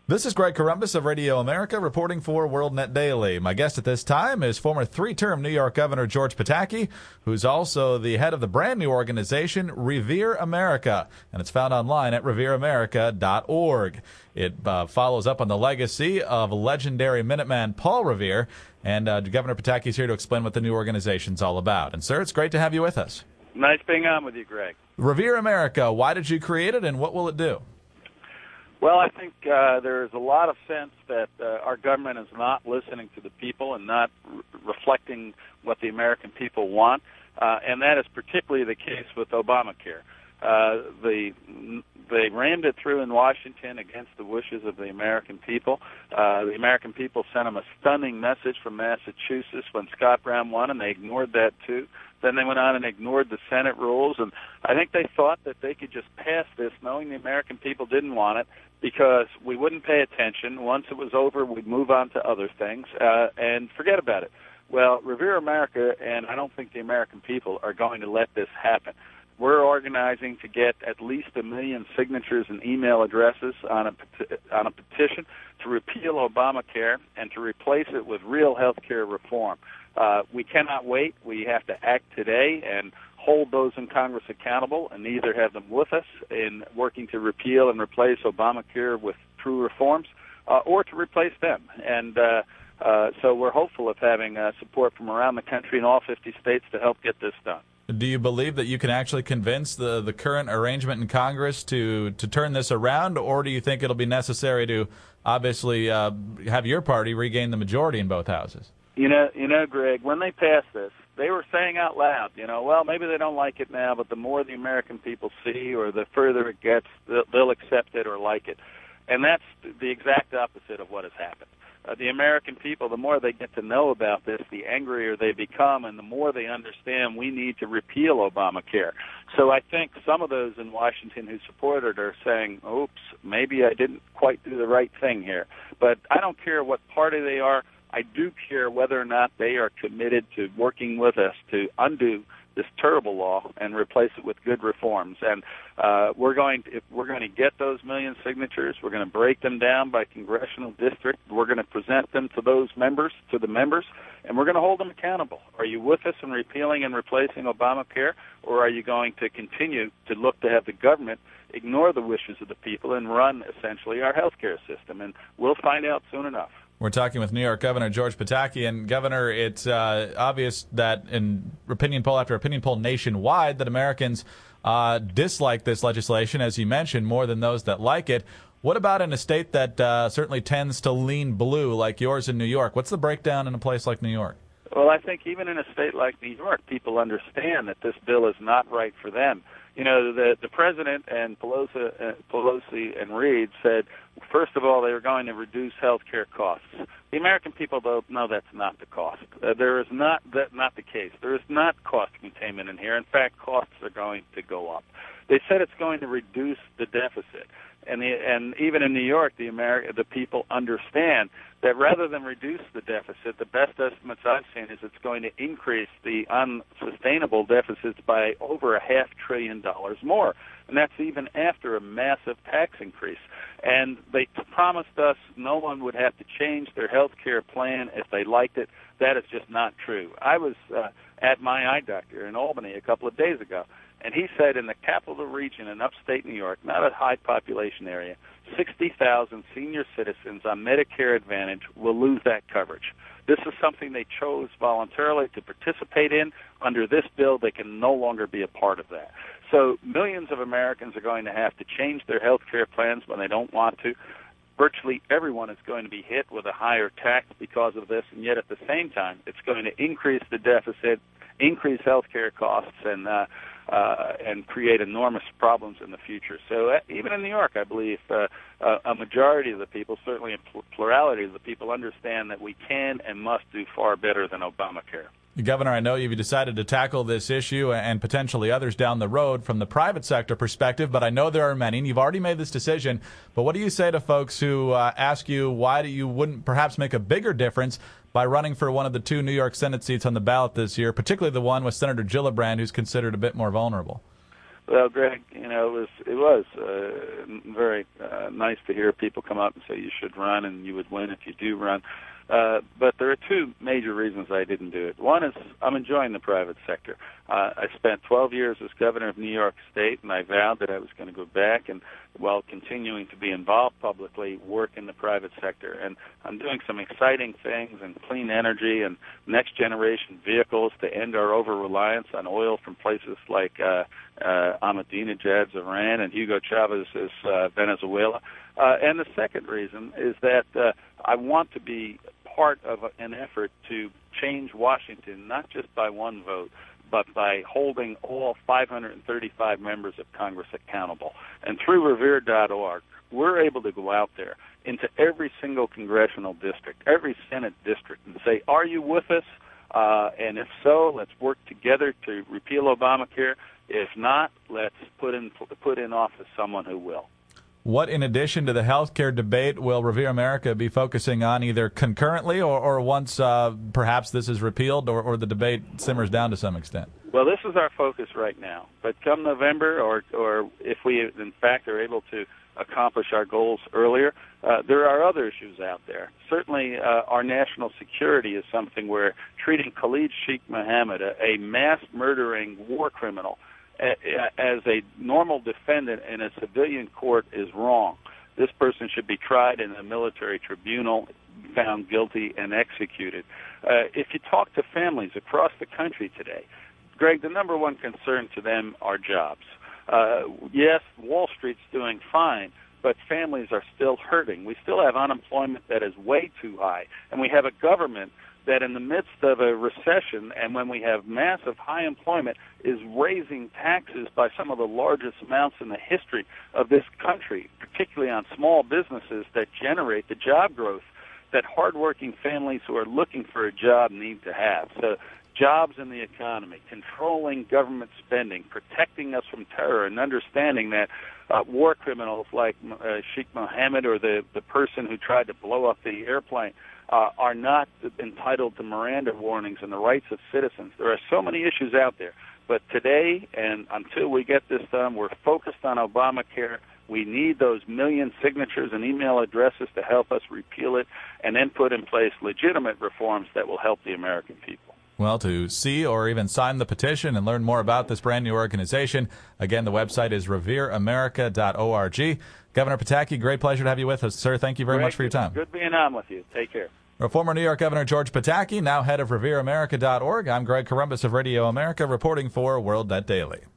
This is Greg Corombos of Radio America reporting for WorldNet Daily. My guest at this time is former three-term New York Governor George Pataki, who's also the head of the brand new organization Revere America, and it's found online at revereamerica.org. It follows up on the legacy of legendary Minuteman Paul Revere, and Governor Pataki is here to explain what the new organization's all about. And, sir, it's great to have you with us. Nice being on with you, Greg. Revere America, why did you create it, and what will it do? Well, I think there is a lot of sense that our government is not listening to the people and not reflecting what the American people want, and that is particularly the case with Obamacare. They rammed it through in Washington against the wishes of the American people. The American people sent them a stunning message from Massachusetts when Scott Brown won, and they ignored that too. Then they went on and ignored the Senate rules, and I think they thought that they could just pass this knowing the American people didn't want it because we wouldn't pay attention. Once it was over, we'd move on to other things and forget about it. Well, Revere America, and I don't think the American people are going to let this happen. We're organizing to get at least 1 million signatures and email addresses on a petition to repeal Obamacare and to replace it with real health care reform. We cannot wait. We have to act today and hold those in Congress accountable and either have them with us in working to repeal and replace Obamacare with true reforms or to replace them. And so we're hopeful of having support from around the country in all 50 states to help get this done. Do you believe that you can actually convince the current arrangement in Congress to turn this around, or do you think it'll be necessary to obviously have your party regain the majority in both houses? You know, Greg, when they passed this, they were saying out loud, well, maybe they don't like it now, but the more the American people see or the further it gets, they'll accept it or like it. And that's the exact opposite of what has happened. The American people, the more they get to know about this, the angrier they become, and the more they understand we need to repeal Obamacare. So I think some of those in Washington who supported it are saying, oops, maybe I didn't quite do the right thing here. But I don't care what party they are. I do care whether or not they are committed to working with us to undo this terrible law and replace it with good reforms. And we're going to get those 1 million signatures. We're going to break them down by congressional district. We're going to present them to the members, and we're going to hold them accountable. Are you with us in repealing and replacing Obamacare, or are you going to continue to look to have the government ignore the wishes of the people and run essentially our health care system? And we'll find out soon enough. We're talking with New York Governor George Pataki. And, Governor, it's obvious that in opinion poll after opinion poll nationwide that Americans dislike this legislation, as you mentioned, more than those that like it. What about in a state that certainly tends to lean blue like yours in New York? What's the breakdown in a place like New York? Well, I think even in a state like New York, people understand that this bill is not right for them. The president and Pelosi and Reid said, first of all, they were going to reduce health care costs. The American people, though, know that's not the cost. There is not the case. There is not cost containment in here. In fact, costs are going to go up. They said it's going to reduce the deficit. And even in New York, the people understand that rather than reduce the deficit, the best estimates I've seen is it's going to increase the unsustainable deficits by over $500 billion more. And that's even after a massive tax increase. And they promised us no one would have to change their health care plan if they liked it. That is just not true. I was at my eye doctor in Albany a couple of days ago, and he said in the capital region in upstate New York, not a high population area, 60,000 senior citizens on Medicare Advantage will lose that coverage. This is something they chose voluntarily to participate in. Under this bill, they can no longer be a part of that. So millions of Americans are going to have to change their health care plans when they don't want to. Virtually everyone is going to be hit with a higher tax because of this, and yet at the same time, it's going to increase the deficit, increase health care costs, and create enormous problems in the future. So even in New York, I believe a majority of the people, certainly a plurality of the people, understand that we can and must do far better than Obamacare. Governor, I know you've decided to tackle this issue and potentially others down the road from the private sector perspective, but I know there are many, and you've already made this decision. But what do you say to folks who ask you why you wouldn't perhaps make a bigger difference by running for one of the 2 New York Senate seats on the ballot this year, particularly the one with Senator Gillibrand, who's considered a bit more vulnerable? Well, Greg, it was very nice to hear people come up and say you should run and you would win if you do run. But there are two major reasons I didn't do it. One is I'm enjoying the private sector. I spent 12 years as governor of New York State, and I vowed that I was going to go back and, while continuing to be involved publicly, work in the private sector. And I'm doing some exciting things in clean energy and next-generation vehicles to end our over-reliance on oil from places like Ahmadinejad's Iran and Hugo Chavez's Venezuela. And the second reason is that I want to be part of an effort to change Washington, not just by one vote, but by holding all 535 members of Congress accountable. And through Revere.org, we're able to go out there into every single congressional district, every Senate district, and say, are you with us? And if so, let's work together to repeal Obamacare. If not, let's put in office someone who will. What, in addition to the health care debate, will Revere America be focusing on either concurrently or once perhaps this is repealed or the debate simmers down to some extent? Well, this is our focus right now. But come November, or if we, in fact, are able to accomplish our goals earlier, there are other issues out there. Certainly, our national security is something where treating Khalid Sheikh Mohammed, a mass-murdering war criminal, as a normal defendant in a civilian court is wrong. This person should be tried in a military tribunal, found guilty, and executed. If you talk to families across the country today, Greg, the number one concern to them are jobs. Yes, Wall Street's doing fine, but families are still hurting. We still have unemployment that is way too high, and we have a government that in the midst of a recession and when we have massive high employment is raising taxes by some of the largest amounts in the history of this country, particularly on small businesses that generate the job growth that hardworking families who are looking for a job need to have. So jobs in the economy, controlling government spending, protecting us from terror, and understanding that war criminals like Sheikh Mohammed or the person who tried to blow up the airplane are not entitled to Miranda warnings and the rights of citizens. There are so many issues out there. But today, and until we get this done, we're focused on Obamacare. We need those million signatures and email addresses to help us repeal it and then put in place legitimate reforms that will help the American people. Well, to see or even sign the petition and learn more about this brand new organization, again, the website is revereamerica.org. Governor Pataki, great pleasure to have you with us, sir. Thank you very much for your time. Good being on with you. Take care. Former New York Governor George Pataki, now head of revereamerica.org. I'm Greg Corombos of Radio America, reporting for WorldNet Daily.